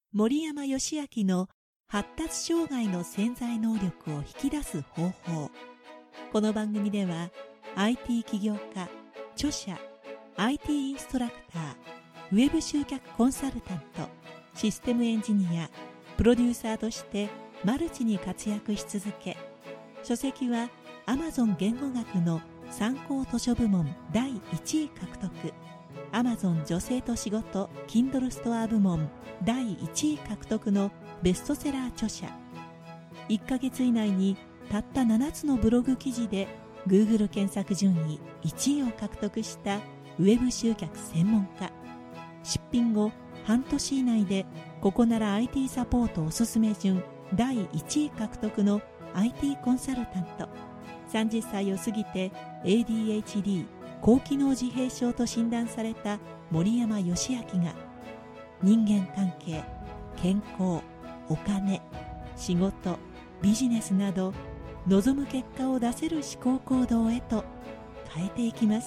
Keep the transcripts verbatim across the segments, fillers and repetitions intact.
森山義明の発達障害の潜在能力を引き出す方法。この番組では アイティー 起業家、著者、アイティー インストラクター、ウェブ集客コンサルタント、システムエンジニア、プロデューサーとしてマルチに活躍し続け、書籍は Amazon 言語学の参考図書部門だいいちい獲得、Amazon 女性と仕事 Kindle ストア部門だいいちい獲得のベストセラー著者。いっかげつ以内にたったななつのブログ記事で Google 検索順位いちいを獲得したウェブ集客専門家。出品後半年以内でここなら アイティー サポートおすすめ順だいいちい獲得の アイティー コンサルタント。さんじゅっさいを過ぎて エーディーエイチディー 高機能自閉症と診断された森山義明が、人間関係、健康、お金、仕事、ビジネスなど望む結果を出せる思考行動へと変えていきます。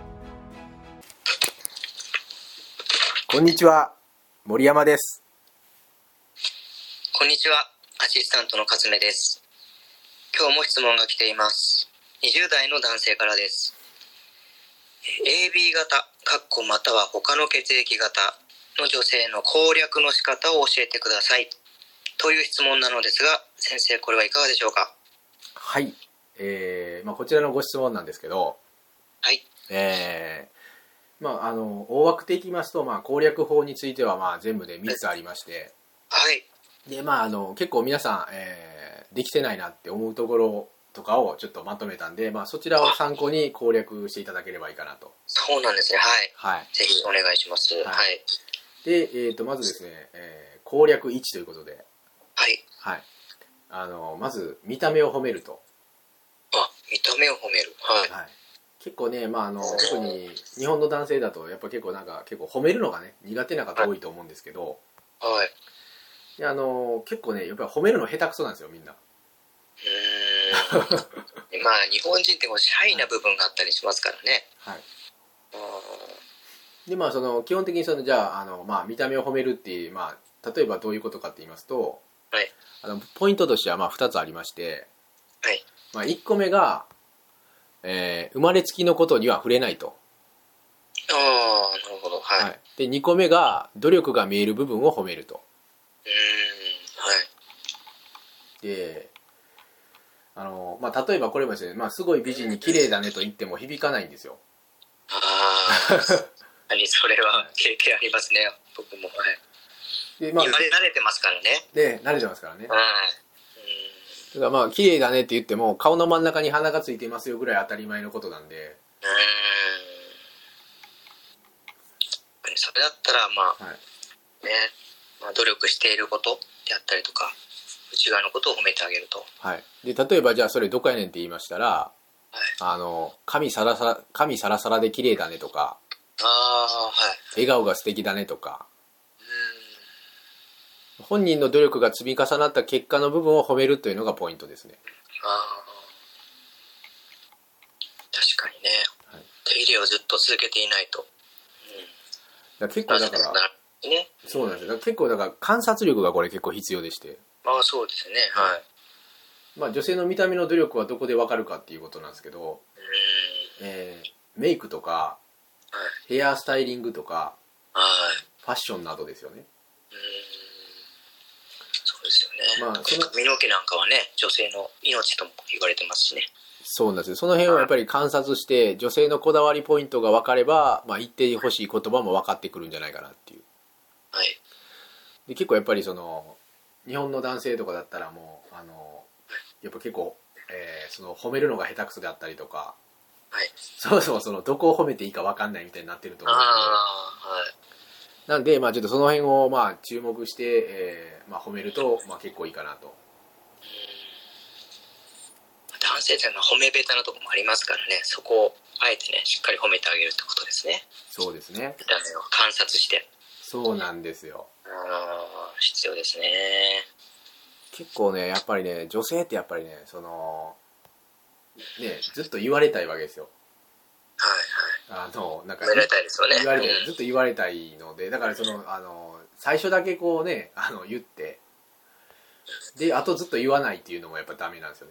こんにちは、森山です。 こんにちは、アシスタントの勝目です。今日も質問が来ています。にじゅうだいの男性からです。エービー 型、かっこまたは他の血液型の女性の攻略の仕方を教えてくださいという質問なのですが、先生、これはいかがでしょうか？ はい、えーまあ、こちらのご質問なんですけど、 はい、 えーまあ、あの大枠でいきますと、まあ、攻略法についてはまあ全部でみっつありまして、 はい、 で、まあ、あの結構皆さん、えーできてないなって思うところとかをちょっとまとめたんで、まあ、そちらを参考に攻略していただければいいかなと。 そうなんですね。はい、 はい、 ぜひお願いします。はい、はい、 で、えー、とまずですね、えー攻略いちということで、 はい、 はい、あのまず見た目を褒めると。 あ、見た目を褒める。はい、 はい、結構ね、まあ、あの特に日本の男性だとやっぱ結構なんか結構褒めるのがね苦手な方多いと思うんですけど、 はい、 であの結構ねやっぱり褒めるの下手くそなんですよ、みんな。 うーんまあ日本人ってこうシャイな部分があったりしますからね。 はい、 うでまあその基本的にそのじゃあ、あの、まあ、見た目を褒めるっていう、まあ、例えばどういうことかって言いますと、 はい、 あのポイントとしてはまあふたつありまして、 はい、 まあ、いっこめが、えー生まれつきのことには触れないと。 ああ、なるほど。はい、 はい、でにこめが努力が見える部分を褒めると。 うーん、はい、 であの、まあ、例えばこれもですね、まあ、すごい美人に綺麗だねと言っても響かないんですよ。 ああ何それは経験ありますね、僕も。はい、 で、まあ、 言われ慣れてますからね。 で慣れてますからね。 はい、 だからまあ綺麗だねって言っても顔の真ん中に鼻がついてますよぐらい当たり前のことなんで、 うーん、それだったらまあ、 はい、 ね、まあ、努力していることであったりとか内側のことを褒めてあげると。 はい、で例えばじゃあそれどこやねんって言いましたら、 はい、 あの髪サラサラ髪サラサラで綺麗だねとか、 ああ、はい、 笑顔が素敵だねとか、 うーん、 本人の努力が積み重なった結果の部分を褒めるというのがポイントですね。 ああ、確かにね、 はい、 手入れをずっと続けていないと、 だから結構だから、 ね、 そうなんですよ。だから結構だから観察力がこれ結構必要でして、 ああ、そうですね。はい、 まあ、女性の見た目の努力はどこでわかるかっていうことなんですけど、 うーん、 えーメイクとかはい、 ヘアスタイリングとかはい、 ファッションなどですよね。 うーん、そうですよね。 まあその髪の毛なんかはね、女性の命とも言われてますしね。 そうなんですよ。その辺をやっぱり観察して女性のこだわりポイントが分かれば、まあ、言ってほしい言葉も分かってくるんじゃないかなっていう。 はい、 で結構やっぱりその日本の男性とかだったらもうあのやっぱ結構、えーその褒めるのが下手くそであったりとか、 はい、 そもそもそのどこを褒めていいか分かんないみたいになってると思うので、 ああ、はい、 なんでまあちょっとその辺をまあ注目して、えーまあ、褒めるとまあ結構いいかなと。 男性っていうのは褒めベタなところもありますからね、そこをあえてねしっかり褒めてあげるってことですね。 そうですね。 見た目を観察して。 そうなんですよ。 ああ、必要ですね。 結構ねやっぱりね女性ってやっぱりねそのねずっと言われたいわけですよ。 はい、はい、 あのなんか褒められたいですよね。 言われたい、 うん、 ずっと言われたいので、だからそのあの最初だけこうねあの言ってであとずっと言わないっていうのもやっぱダメなんですよね。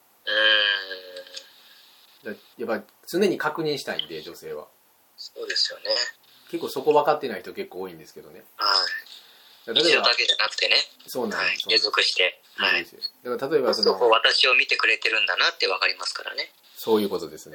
うーん。 だやっぱ常に確認したいんで女性は。 そうですよね。 結構そこ分かってない人結構多いんですけどね。 はい。 例えば一度だけじゃなくてね。 そうなんです、 はい、継続して。 はい。だから例えばそのこう私を見てくれてるんだなって分かりますからね。 そういうことですね。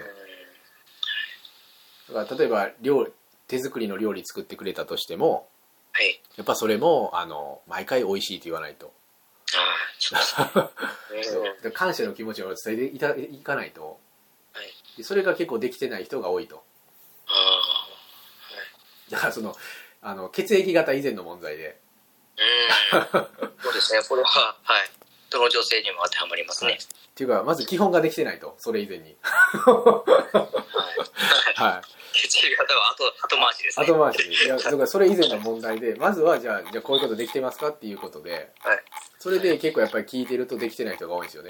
だから例えば料手作りの料理作ってくれたとしても、 はい、 やっぱそれもあの毎回美味しいって言わないと。 あそう感謝の気持ちを伝えていたいかないと、 はい、 でそれが結構できてない人が多いと。 あ、はい、 だからそのあの血液型以前の問題で、 うんそうですね、これは、はい、どの女性にも当てはまりますね。はい、 っていうかまず基本ができてないと、それ以前に。 はいはい、血液型は後後回しですね。 後回し。いやだからそれ以前の問題で、まずはじゃあじゃあこういうことできてますかっていうことで、 はい、 それで結構やっぱり聞いてるとできてない人が多いんですよね。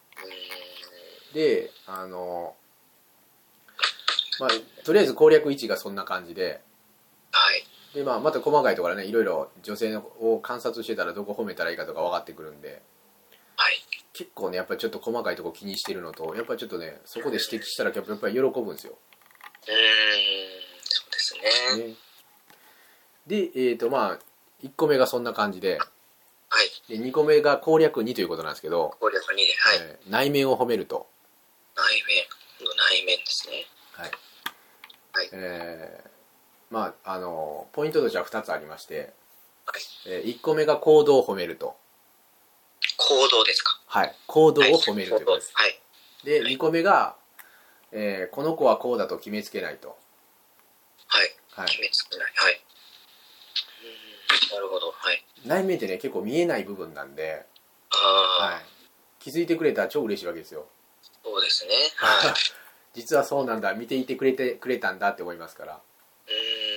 で、あのまあとりあえず攻略いちがそんな感じで、 はい。 でまあ、また細かいところね、いろいろ女性を観察してたらどこ褒めたらいいかとか分かってくるんで、 はい、 結構ねやっぱりちょっと細かいところ気にしてるのと、やっぱりちょっとねそこで指摘したらやっぱり喜ぶんですよ。 うーん、そうですね。 ねで、えーとまあ、いっこめがそんな感じで、 はい、 でにこめが攻略にということなんですけど、 攻略にで、はい、 えー内面を褒めると。 内面、内面ですね。 はい。 はい、 えーまあ、あのポイントとしてはふたつありまして、 はい、 えー、いっこめが行動を褒めると。 行動ですか。 はい、行動を褒めるということです。 はい、 で、にこめが、えーこの子はこうだと決めつけないと。 はい、 はい、 決めつけない。はい。うん、なるほど。はい。 内面ってね結構見えない部分なんで、 ああ、 はい、気づいてくれたら超嬉しいわけですよ。 そうですね。はい。 実はそうなんだ、見ていてくれてくれたんだって思いますから。 うーん。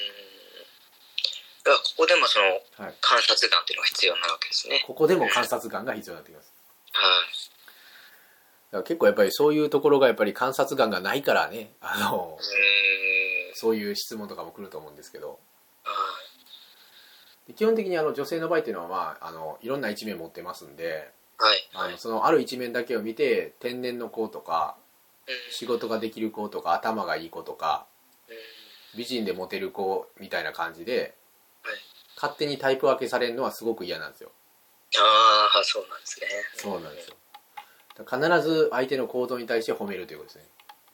だからここでもその、 はい、 観察眼っていうのが必要なわけですね。 ここでも観察眼が必要になってきます。 はい。 だから結構やっぱりそういうところがやっぱり観察眼がないからね、あのうーん、 そういう質問とかも来ると思うんですけど、 はい、 で基本的にあの女性の場合っていうのは、まあ、あのいろんな一面持ってますんで、 はい、 あのそのある一面だけを見て天然の子とか仕事ができる子とか頭がいい子とか美人でモテる子みたいな感じで、 はい、 勝手にタイプ分けされるのはすごく嫌なんですよ。 ああ、そうなんですね。 そうなんですよ。必ず相手の行動に対して褒めるということですね。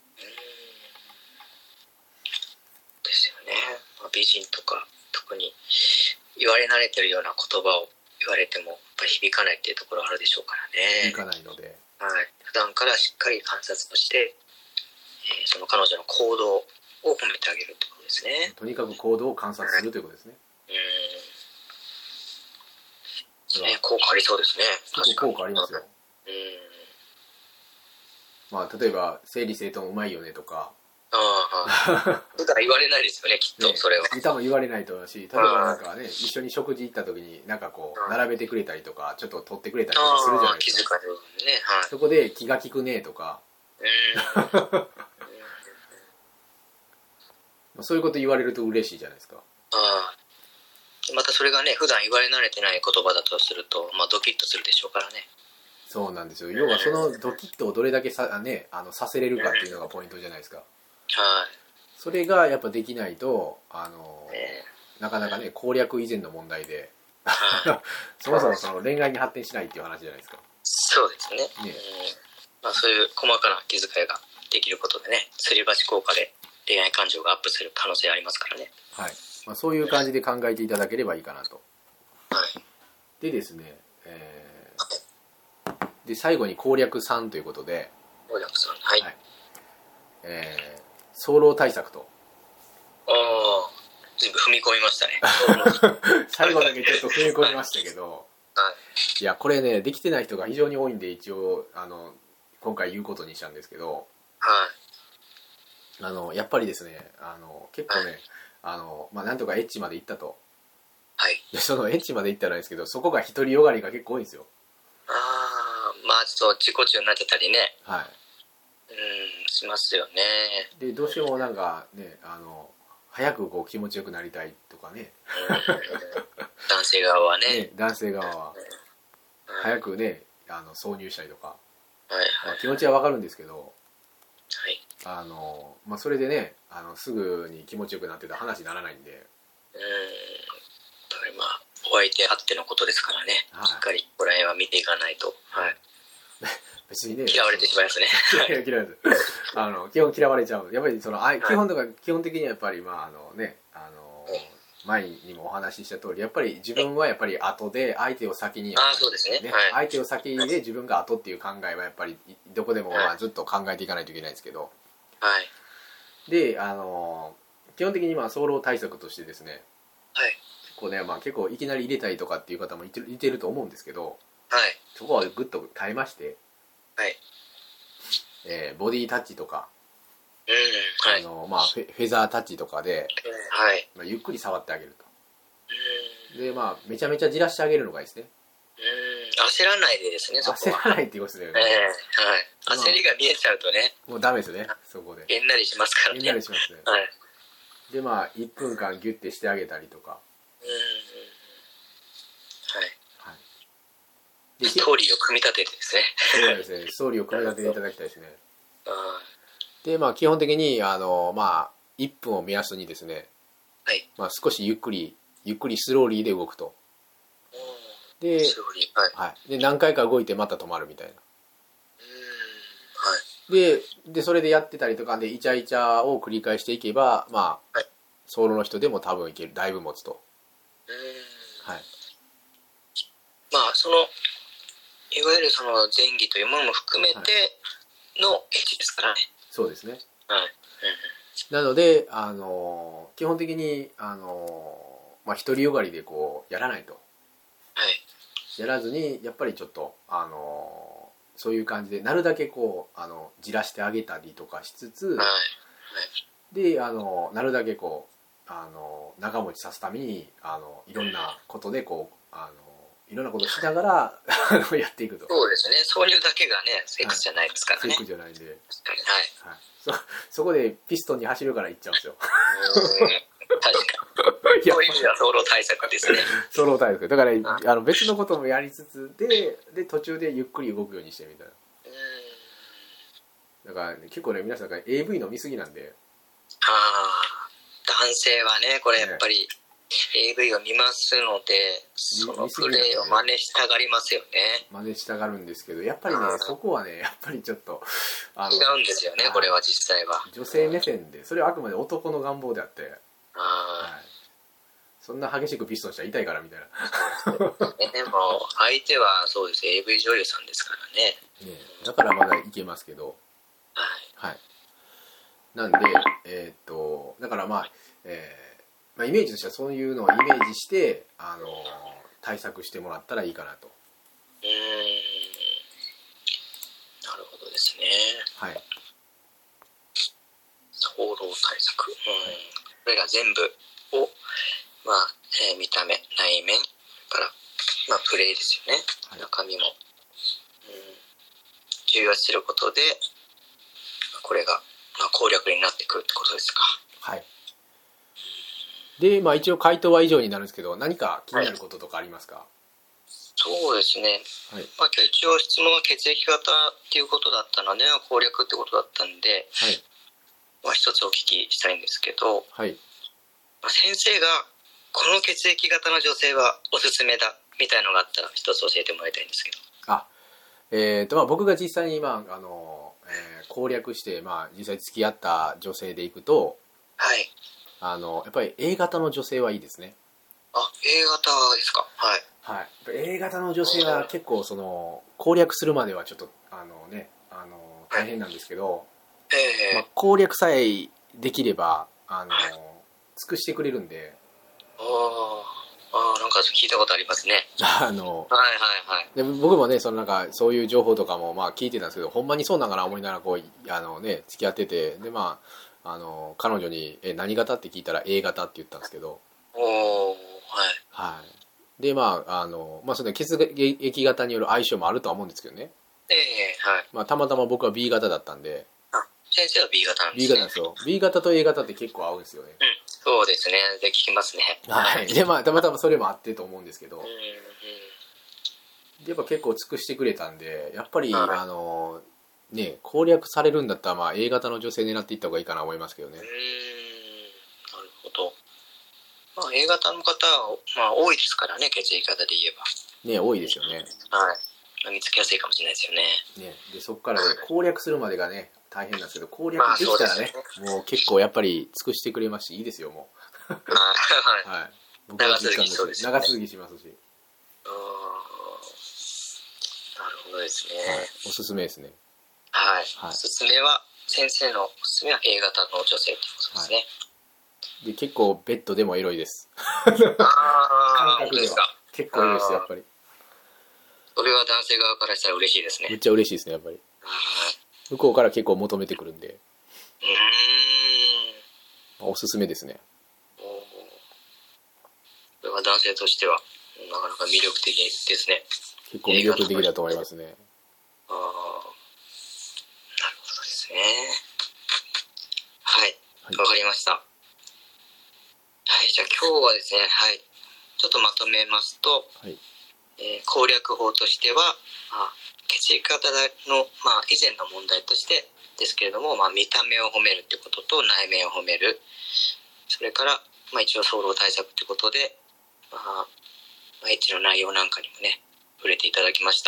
ですよね。まあ、美人とか特に言われ慣れてるような言葉を言われてもやっぱり響かないっていうところあるでしょうからね。 響かないので、 はい、普段からしっかり観察をして、えー、その彼女の行動を褒めてあげるってことですね。 とにかく行動を観察するということですね。 うん、ね、効果ありそうですね。 結構効果ありますよ。 うん、 まあ例えば整理整頓うまいよねとか、 ああ、普段言われないですよね、きっとそれは。 ね、多分言われないと思うし、例えばなんかね、一緒に食事行った時になんかこう並べてくれたりとか、ちょっと取ってくれたりとかするじゃないですか。 気遣いね、はい。 そこで気が利くねとか、うん、そういうこと言われると嬉しいじゃないですか。 ああ、またそれがね、普段言われ慣れてない言葉だとすると、まあドキッとするでしょうからね。 そうなんですよ。要はそのドキッとをどれだけさ、ね、あのさせれるかっていうのがポイントじゃないですか。 はい。 それがやっぱできないと、あの、 ね、 なかなかね攻略以前の問題でそもそもその恋愛に発展しないっていう話じゃないですか。 そうですね。ね、うん、まあ、そういう細かな気遣いができることでね、すり鉢効果で恋愛感情がアップする可能性ありますからね。 はい。まあ、そういう感じで考えていただければいいかなと。 はい。 でですね、えー、で最後に攻略さんということで、 攻略さん、はい。はい、 えー早漏対策と。 ああ、全部踏み込みましたね。 最後だけちょっと踏み込みましたけど、 はい、 いやこれねできてない人が非常に多いんで、一応あの今回言うことにしたんですけど、 はい、 あのやっぱりですね、あの結構ね、はい、あのまあなんとかエッチまで行ったと。はい。でそのエッチまで行ったらですけど、そこが独りよがりが結構多いんですよ。 ああ、まあちょっと自己中になってたりね。はい。うん、しますよね。 でどうしてもなんかね、あの早くこう気持ちよくなりたいとかね、 男性側は ね, ね男性側は早くねあの挿入したりとか、 はいはいまあ、気持ちはわかるんですけど、 はい、 あのまあ、それでねあのすぐに気持ちよくなってたら話にならないんで、 うん、やっぱりまあお相手あってのことですからね、はい、しっかりここら辺は見ていかないと、はい、 別にね嫌われてしまいますね嫌われてあの基本嫌われちゃう。やっぱりその、はい、基本とか基本的にはやっぱりまああのねあの、うん、前にもお話しした通りやっぱり自分はやっぱり後で相手を先にやっぱり、ね、 あそうですね、 はい、相手を先で自分が後っていう考えはやっぱりどこでもまあずっと考えていかないといけないんですけど、 はい、 であの基本的にまあ早漏対策としてですね、 はい、 結構ね、まあ、結構いきなり入れたいとかっていう方もいてる、いてると思うんですけど、 はい、 そこはグッと耐えまして、 はいえー、ボディタッチとか、 うんはい、 あのまあ、フェ、フェザータッチとかで、 はいまあ、ゆっくり触ってあげると。でまあめちゃめちゃじらしてあげるのがいいですね。 うん焦らないでですね、そこは焦らないっていうことですよね、 えーはい、焦りが見えちゃうとねもうダメですよね、そこでげんなりしますからね。 げんなりしますね、 はい、 でまあいっぷんかんギュッてしてあげたりとか、 うんはい、 はい、 でストーリーを組み立ててですねそうですねストーリーを組み立てていただきたいですねあでまあ基本的にあのまあいっぷんを目安にですね、 はいまあ、少しゆっくりゆっくりスローリーで動くとで、 スローリー、はいはい、で何回か動いてまた止まるみたいなうんはいででそれでやってたりとかでイチャイチャを繰り返していけばまあ、はい、ソロの人でも多分いけるだいぶ持つとうんはいまあそのいわゆるその前儀というものも含めてのエッジですからね、 そうですね、 はいうん、 なのであの基本的にあのまあ独りよがりでこうやらないと、 はい、 やらずにやっぱりちょっとあのそういう感じでなるだけこうあのじらしてあげたりとかしつつ、 はいはい、 であのなるだけこうあの長持ちさすためにあのいろんなことでこうあのいろんなことをしながらやっていくと。 そうですね、挿入だけがねセックスじゃないですからね、 セックスじゃないんで、はいはいはい、そ, そこでピストンに走るから行っちゃうんですよ確かにそういう意味ではソロ対策ですねソロ対策だからあの別のこともやりつつでで途中でゆっくり動くようにしてみたいな。だから、ね、結構ね皆さんが エーブイ の見過ぎなんで、 ああ男性はねこれやっぱり、ね、エーブイ を見ますのでそのプレーを真似したがりますよね。 真似したがるんですけどやっぱりねそこはねやっぱりちょっとあの違うんですよねこれは実際は女性目線でそれはあくまで男の願望であってあ、 はい、そんな激しくピストンしたら痛いからみたいなでも相手はそうです エーブイ 女優さんですからね、 ねだからまだいけますけどはい、 はい、なんでえー、っとだからまあ、えーまあ、イメージとしてはそういうのをイメージしてあの対策してもらったらいいかなと。 うーんなるほどですね。 はい早漏対策、うん、これら全部を、まあえー、見た目内面から、まあ、プレイですよね、はい、中身も、うん、重要視することでこれが、まあ、攻略になってくるってことですか。 はいで、まあ、一応回答は以上になるんですけど何か気になることとかありますか？はい、 そうですね、 はいまあ、今日一応質問は血液型っていうことだったので攻略ってことだったんで、 はいまあ、一つお聞きしたいんですけど、 はいまあ、先生がこの血液型の女性はおすすめだみたいのがあったら一つ教えてもらいたいんですけど。 あえーとまあ、僕が実際に、まああのえー、攻略して、まあ、実際付き合った女性でいくと、 はいあのやっぱり エー 型の女性はいいですね。 あ エー 型ですか。はいはい、エー 型の女性は結構その攻略するまではちょっとあのねあの大変なんですけど、 えーまあ、攻略さえできればあの尽くしてくれるんで。 ああなんか聞いたことありますね。 あのはいはいはい。 で僕もねそのなんかそういう情報とかもまあ聞いてたんですけどほんまにそうなんかな思いながらこうあのね付き合っててでまああの彼女にえ何型って聞いたら エー 型って言ったんですけど、 おおはいはいでまああのまあその血液型による相性もあるとは思うんですけどね。 ええー、はい。 まあたまたま僕は B 型だったんで。 あ先生は B 型なんですね。B 型なんですよ。B 型と A 型って結構合うんですよね。 うんそうですね。で、聞きますね。 はい。で、まあ、たまたまそれもあってと思うんですけど、 うんうん、 やっぱ結構尽くしてくれたんで、やっぱり、 はいあの、ね、攻略されるんだったら、まあ、A 型の女性狙っていった方がいいかなと思いますけどね。 うーん、なるほど。まあ、A 型の方は、まあ、多いですからね、血液型で言えば。 ね、多いですよね。 はい。見つけやすいかもしれないですよね。 ね、で、そこからね、攻略するまでがね、大変なんですけど、攻略まあできたらね、 そうもう結構やっぱり尽くしてくれますし、いいですよ、もう。 はい。 はい。僕は実感長続きしそうですよね長続きしますし、 あーなるほどですね。 はい。おすすめですね。 はい。 はいおすすめは、先生のおすすめは A 型の女性ということですね。 で、結構ベッドでもエロいです。 ああ、 感覚では本当ですか。 結構エロいです、やっぱり。 それは男性側からしたら嬉しいですね。 めっちゃ嬉しいですね、やっぱり。 はい。 向こうから結構求めてくるんで、 うーん。 おすすめですね。 おーこれは男性としてはなかなか魅力的ですね。 結構魅力的だと思いますね。 ああ、なるほどですね。はい、 はいわかりました。はい、じゃあ今日はですね、はい、ちょっとまとめますと、 はい。 えー攻略法としては、まあ、血液型の、まあ、以前の問題としてですけれども、まあ、見た目を褒めるってことと内面を褒める、それから、まあ、一応早漏対策ってことで、まあ、まあエッチの内容なんかにもね触れていただきました。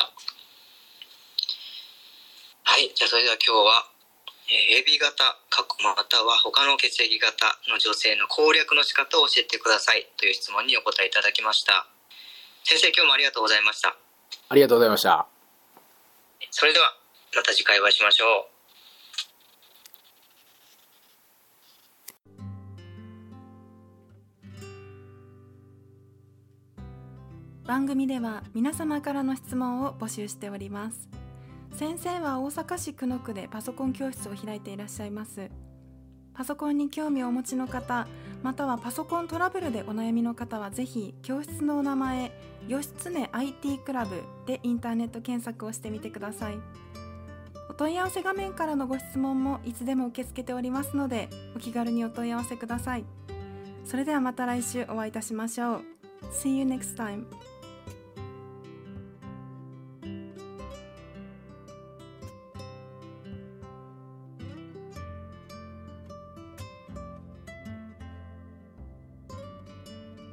はい、じゃあそれでは今日は、えー、エービー 型または他の血液型の女性の攻略の仕方を教えてくださいという質問にお答えいただきました。先生、今日もありがとうございました。 ありがとうございました。 それではまた次回お会いしましょう。番組では皆様からの質問を募集しております。先生は大阪市久野区でパソコン教室を開いていらっしゃいます。パソコンに興味をお持ちの方、またはパソコントラブルでお悩みの方はぜひ教室のお名前、義経 アイティー クラブでインターネット検索をしてみてください。お問い合わせ画面からのご質問もいつでも受け付けておりますので、お気軽にお問い合わせください。それではまた来週お会いいたしましょう。See you next time.